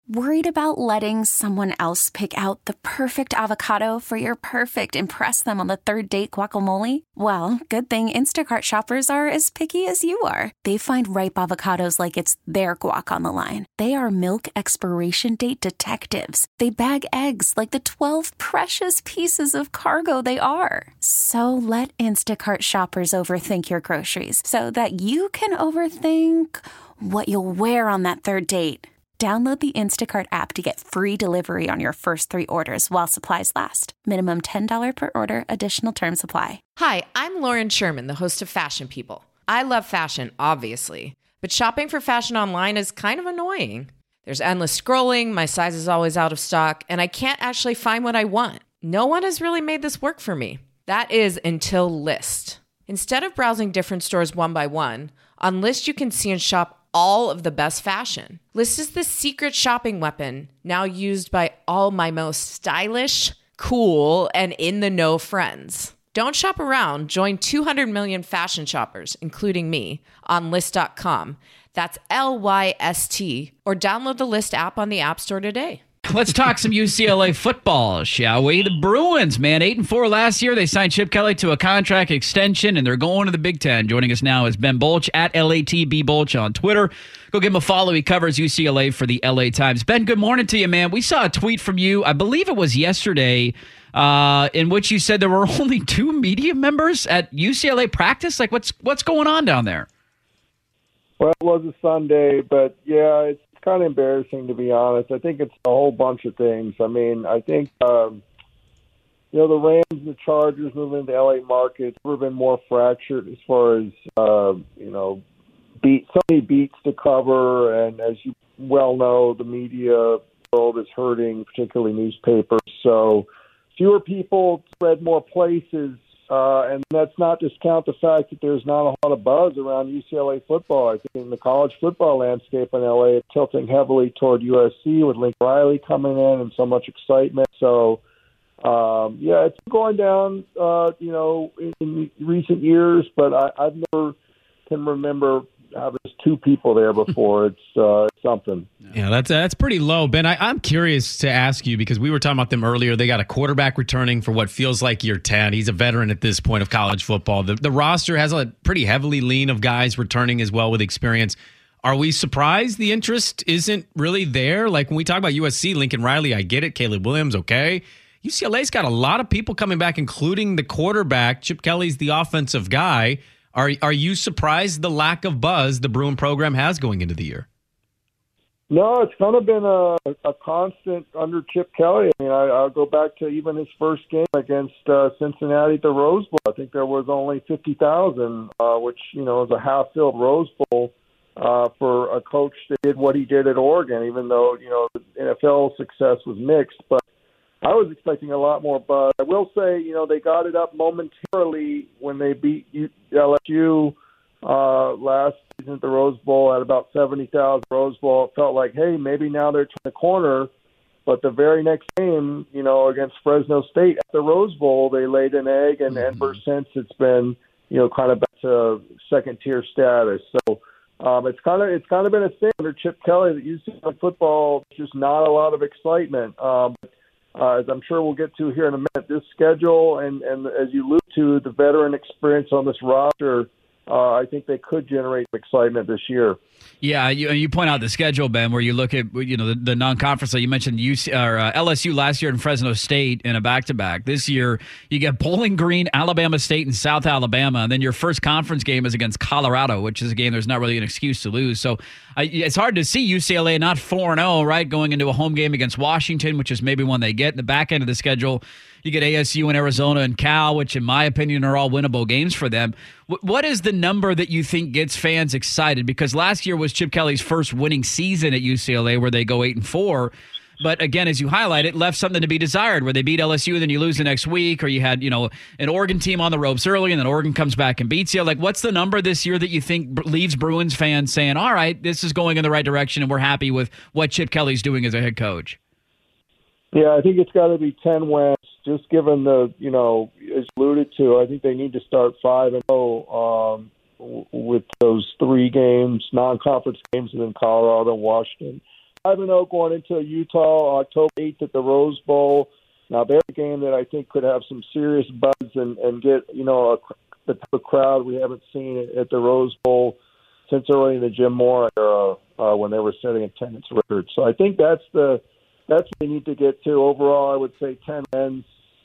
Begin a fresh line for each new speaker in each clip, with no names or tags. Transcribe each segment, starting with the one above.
Worried about letting someone else pick out the perfect avocado for your perfect impress them on the third date guacamole? Well, good thing Instacart shoppers are as picky as you are. They find ripe avocados like it's their guac on the line. They are milk expiration date detectives. They bag eggs like the 12 precious pieces of cargo they are. So let Instacart shoppers overthink your groceries so that you can overthink what you'll wear on that third date. Download the Instacart app to get free delivery on your first 3 orders while supplies last. Minimum $10 per order. Additional terms apply.
Hi, I'm Lauren Sherman, the host of Fashion People. I love fashion, obviously, but shopping for fashion online is kind of annoying. There's endless scrolling, my size is always out of stock, and I can't actually find what I want. No one has really made this work for me. That is until Lyst. Instead of browsing different stores one by one, on Lyst you can see and shop all of the best fashion. Lyst is the secret shopping weapon now used by all my most stylish, cool, and in-the-know friends. Don't shop around. Join 200 million fashion shoppers, including me, on Lyst.com. That's Lyst, or download the Lyst app on the App Store today.
Let's talk some UCLA football, shall we? The Bruins, man, 8-4 last year. They signed Chip Kelly to a contract extension, and they're going to the Big Ten. Joining us now is Ben Bolch at LATBBolch on Twitter. Go give him a follow. He covers UCLA for the LA Times. Ben, good morning to you, man. We saw a tweet from you, I believe it was yesterday, in which you said there were only 2 media members at UCLA practice. Like, what's going on down there?
Well, it was a Sunday, but yeah, it's kind of embarrassing, to be honest. I think it's a whole bunch of things. I mean, I think, the Rams and the Chargers moving into the LA market have never been more fractured as far as, so many beats to cover. And as you well know, the media world is hurting, particularly newspapers. So fewer people spread more places. And let's not discount the fact that there's not a lot of buzz around UCLA football. I think in the college football landscape in LA, it's tilting heavily toward USC with Lincoln Riley coming in and so much excitement. So, it's going down, in recent years, but I've never can remember having just 2 people there before. It's something.
Yeah, that's pretty low. Ben, I'm curious to ask you, because we were talking about them earlier. They got a quarterback returning for what feels like year 10. He's a veteran at this point of college football. The roster has a pretty heavily lean of guys returning as well with experience. Are we surprised the interest isn't really there? Like when we talk about USC, Lincoln Riley, I get it. Caleb Williams, okay. UCLA's got a lot of people coming back, including the quarterback. Chip Kelly's the offensive guy. Are you surprised the lack of buzz the Bruin program has going into the year?
No, it's kind of been a constant under Chip Kelly. I mean, I'll go back to even his first game against Cincinnati at the Rose Bowl. I think there was only 50,000, which, is a half-filled Rose Bowl for a coach that did what he did at Oregon, even though, the NFL success was mixed. But I was expecting a lot more buzz. I will say, they got it up momentarily when they beat LSU last season at the Rose Bowl at about 70,000 Rose Bowl. It felt like, hey, maybe now they're turning the corner. But the very next game, against Fresno State at the Rose Bowl, they laid an egg, and ever since it's been, kind of back to second-tier status. So it's kind of been a thing under Chip Kelly that UCLA football, just not a lot of excitement. As I'm sure we'll get to here in a minute, this schedule and as you allude to, the veteran experience on this roster, I think they could generate excitement this year.
Yeah, you point out the schedule, Ben, where you look at the non-conference. So you mentioned LSU last year and Fresno State in a back-to-back. This year you get Bowling Green, Alabama State, and South Alabama, and then your first conference game is against Colorado, which is a game there's not really an excuse to lose. So it's hard to see UCLA not 4-0, right, going into a home game against Washington, which is maybe one they get. In the back end of the schedule, you get ASU and Arizona and Cal, which in my opinion are all winnable games for them. What is the number that you think gets fans excited? Because last year was Chip Kelly's first winning season at UCLA, where they go 8-4. But again, as you highlight, it left something to be desired, where they beat LSU and then you lose the next week, or you had, an Oregon team on the ropes early and then Oregon comes back and beats you. Like, what's the number this year that you think leaves Bruins fans saying, all right, this is going in the right direction and we're happy with what Chip Kelly's doing as a head coach?
Yeah, I think it's got to be 10 wins, just given the, as alluded to, I think they need to start 5-0 with those 3 games, non-conference games in Colorado and Washington. 5-0 going into Utah October 8th at the Rose Bowl. Now, they're a game that I think could have some serious buzz and get, the type of crowd we haven't seen at the Rose Bowl since early in the Jim Mora era when they were setting attendance records. So I think that's what they need to get to. Overall, I would say 10 wins.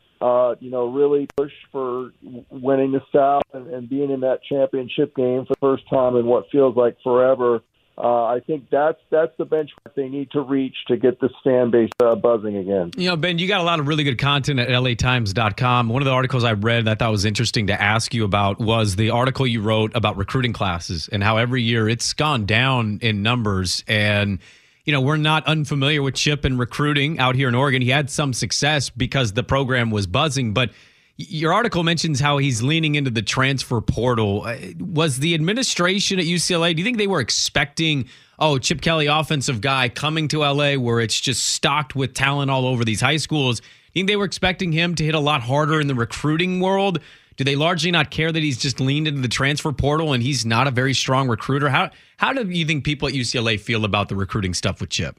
Really push for winning the South and being in that championship game for the first time in what feels like forever. I think that's the benchmark they need to reach to get this fan base buzzing again.
Ben, you got a lot of really good content at LATimes.com. One of the articles I read that I thought was interesting to ask you about was the article you wrote about recruiting classes and how every year it's gone down in numbers. And we're not unfamiliar with Chip and recruiting out here in Oregon. He had some success because the program was buzzing, but your article mentions how he's leaning into the transfer portal. Was the administration at UCLA, do you think they were expecting, Chip Kelly, offensive guy, coming to LA where it's just stocked with talent all over these high schools? Do you think they were expecting him to hit a lot harder in the recruiting world? Do they largely not care that he's just leaned into the transfer portal and he's not a very strong recruiter? How do you think people at UCLA feel about the recruiting stuff with Chip?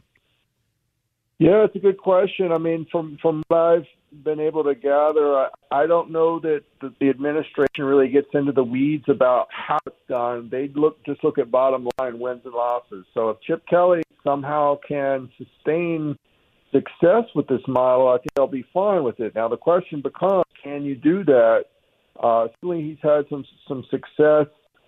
Yeah, it's a good question. I mean, from what I've been able to gather, I don't know that the administration really gets into the weeds about how it's done. They just look at bottom line wins and losses. So if Chip Kelly somehow can sustain success with this model, I think they'll be fine with it. Now the question becomes, can you do that? Certainly he's had some success.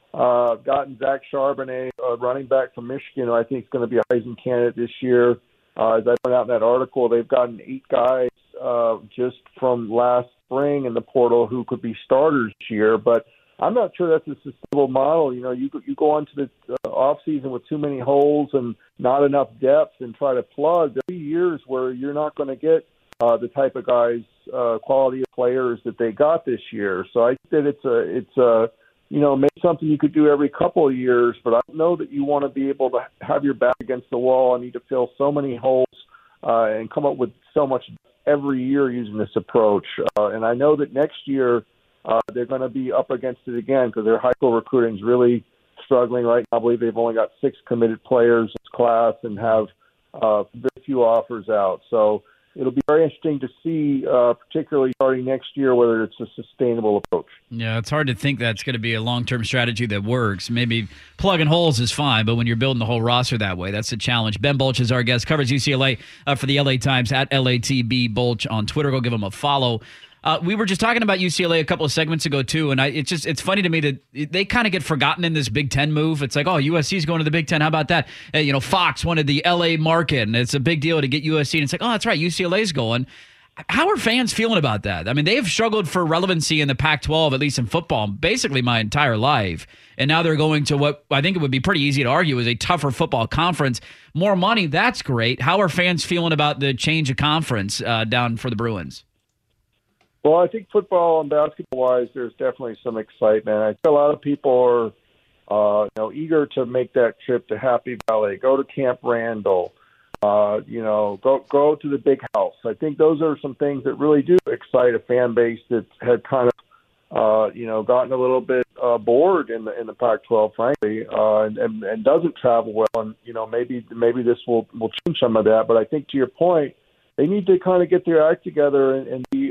Gotten Zach Charbonnet, running back from Michigan, who I think is going to be a Heisman candidate this year. As I pointed out in that article, they've gotten 8 guys just from last spring in the portal who could be starters this year. But I'm not sure that's a sustainable model. You go into the offseason with too many holes and not enough depth and try to plug. There'll be years where you're not going to get the type of guys, quality of players that they got this year. So I think that it's maybe something you could do every couple of years, but I don't know that you want to be able to have your back against the wall and need to fill so many holes and come up with so much every year using this approach. And I know that next year they're going to be up against it again because their high school recruiting is really struggling right now. I believe they've only got 6 committed players in this class and have very few offers out. So it'll be very interesting to see, particularly starting next year, whether it's a sustainable approach.
Yeah, it's hard to think that's going to be a long-term strategy that works. Maybe plugging holes is fine, but when you're building the whole roster that way, that's a challenge. Ben Bolch is our guest, covers UCLA for the LA Times at LATB Bolch on Twitter. Go give him a follow. We were just talking about UCLA a couple of segments ago, too, and it's funny to me that they kind of get forgotten in this Big Ten move. It's like, USC's going to the Big Ten. How about that? Fox wanted the LA market, and it's a big deal to get USC. And it's like, that's right, UCLA's going. How are fans feeling about that? I mean, they've struggled for relevancy in the Pac-12, at least in football, basically my entire life. And now they're going to what I think it would be pretty easy to argue is a tougher football conference. More money, that's great. How are fans feeling about the change of conference down for the Bruins?
Well, I think football and basketball-wise, there's definitely some excitement. I think a lot of people are, eager to make that trip to Happy Valley, go to Camp Randall, go to the Big House. I think those are some things that really do excite a fan base that had kind of, gotten a little bit bored in the Pac-12, frankly, and doesn't travel well. And maybe this will change some of that. But I think to your point, they need to kind of get their act together and be,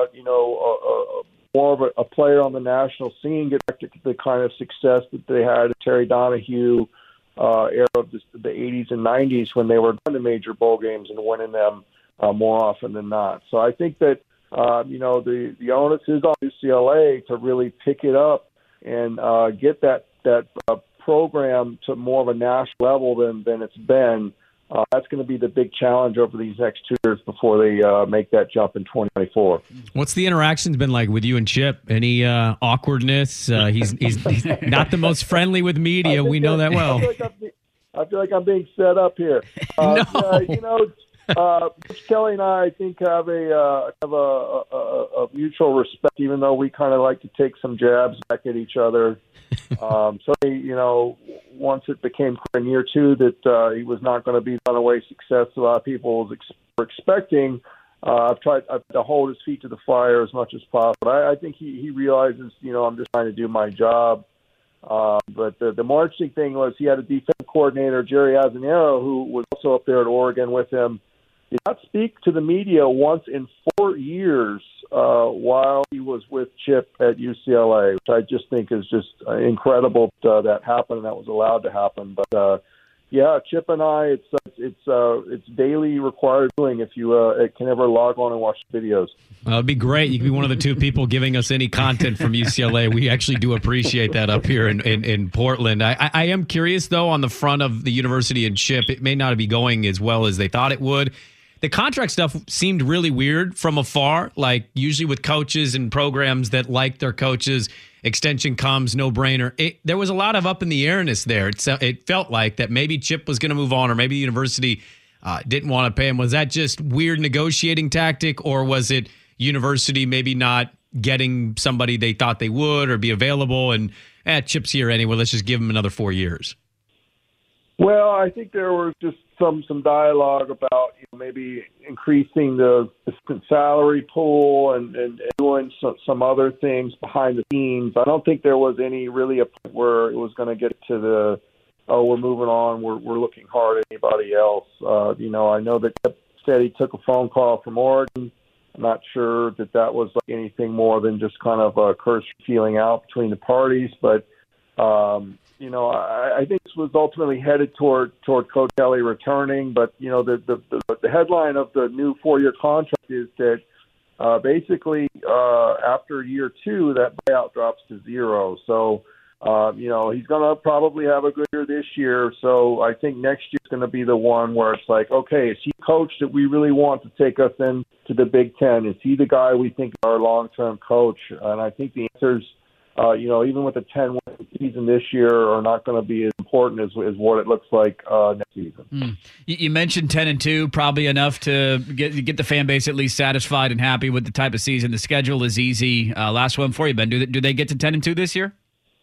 more of a player on the national scene, get back to the kind of success that they had at Terry Donahue era of the 80s and 90s when they were going to major bowl games and winning them more often than not. So I think that, the onus is on UCLA to really pick it up and get that program to more of a national level than it's been. That's going to be the big challenge over these next 2 years before they make that jump in 2024.
What's the interactions been like with you and Chip? Any awkwardness? He's not the most friendly with media. We know that well.
I feel like I'm being set up here.
No.
Coach Kelly and I think have a mutual respect, even though we kind of like to take some jabs back at each other. Once it became clear in year 2 that he was not going to be the runaway success a lot of people were expecting, I've tried to hold his feet to the fire as much as possible. I think he realizes, I'm just trying to do my job. But the more interesting thing was he had a defensive coordinator, Jerry Azzinaro, who was also up there at Oregon with him. Did not speak to the media once in 4 years while he was with Chip at UCLA, which I just think is just incredible that happened and that was allowed to happen. But yeah, Chip and I, it's daily required doing if you can ever log on and watch videos.
It'd be great. You could be one of the two people giving us any content from UCLA. We actually do appreciate that up here in Portland. I am curious, though, on the front of the university and Chip, it may not be going as well as they thought it would. The contract stuff seemed really weird from afar. Like usually with coaches and programs that like their coaches, extension comes, no brainer. There was a lot of up in the airness there. It felt like that maybe Chip was going to move on, or maybe the university didn't want to pay him. Was that just weird negotiating tactic, or was it university maybe not getting somebody they thought they would or be available? And Chip's here anyway. Let's just give him another 4 years.
Well, I think there was just some dialogue about maybe increasing the salary pool and doing some other things behind the scenes. I don't think there was any really a point where it was going to get to we're moving on, we're looking hard at anybody else. I know that Chip said he took a phone call from Oregon. I'm not sure that was like anything more than just kind of a cursory feeling out between the parties, but I think this was ultimately headed toward Coach Kelly returning. But the headline of the new 4-year contract is that basically after year 2, that buyout drops to 0. So he's going to probably have a good year this year. So I think next year is going to be the one where it's like, okay, is he a coach that we really want to take us into the Big Ten? Is he the guy we think is our long-term coach? And I think the answers, even with a 10-win season this year, are not going to be as important as what it looks like next season.
You mentioned 10-2, probably enough to get the fan base at least satisfied and happy with the type of season. The schedule is easy. Last one for you, Ben. Do they get to 10-2 this year?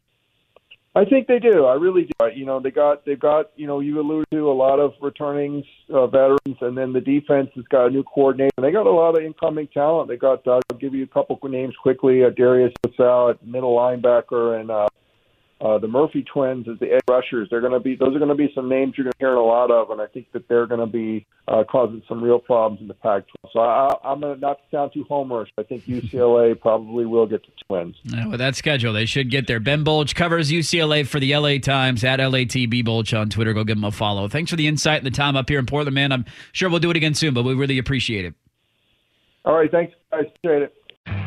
I think they do. I really do. They've got you alluded to a lot of returning veterans, and then the defense has got a new coordinator. They got a lot of incoming talent. They got I'll give you a couple of names quickly. Darius Vassell at middle linebacker, and the Murphy twins as the edge rushers. Those are going to be some names you're going to hear a lot of, and I think that they're going to be causing some real problems in the Pac-12. So I'm going to not sound too homerish. I think UCLA probably will get to wins.
With that schedule, they should get there. Ben Bolch covers UCLA for the LA Times at LATB Bolch on Twitter. Go give him a follow. Thanks for the insight and the time up here in Portland, man. I'm sure we'll do it again soon, but we really appreciate it.
All right, thanks, guys. Appreciate it.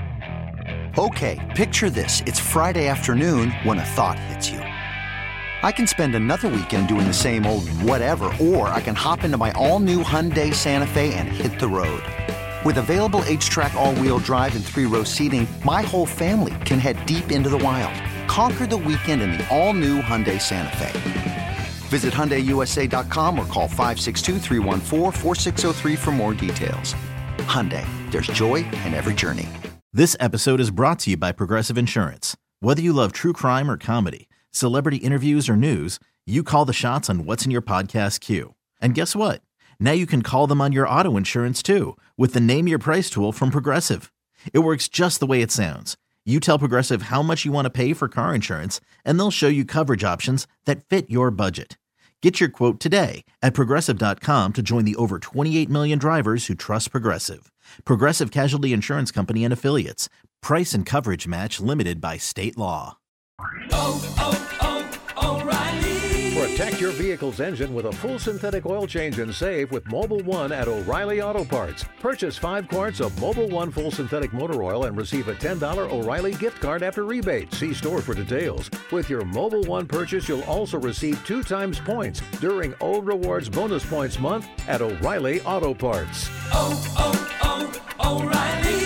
Okay, picture this. It's Friday afternoon when a thought hits you. I can spend another weekend doing the same old whatever, or I can hop into my all-new Hyundai Santa Fe and hit the road. With available H-Track all-wheel drive and 3-row seating, my whole family can head deep into the wild. Conquer the weekend in the all-new Hyundai Santa Fe. Visit HyundaiUSA.com or call 562-314-4603 for more details. Hyundai, there's joy in every journey.
This episode is brought to you by Progressive Insurance. Whether you love true crime or comedy, celebrity interviews or news, you call the shots on what's in your podcast queue. And guess what? Now you can call them on your auto insurance too with the Name Your Price tool from Progressive. It works just the way it sounds. You tell Progressive how much you want to pay for car insurance, and they'll show you coverage options that fit your budget. Get your quote today at Progressive.com to join the over 28 million drivers who trust Progressive. Progressive Casualty Insurance Company and Affiliates. Price and coverage match limited by state law.
O'Reilly. Protect your vehicle's engine with a full synthetic oil change and save with Mobil 1 at O'Reilly Auto Parts. Purchase 5 quarts of Mobil 1 full synthetic motor oil and receive a $10 O'Reilly gift card after rebate. See store for details. With your Mobil 1 purchase, you'll also receive 2 times points during O Rewards Bonus Points Month at O'Reilly Auto Parts.
O'Reilly.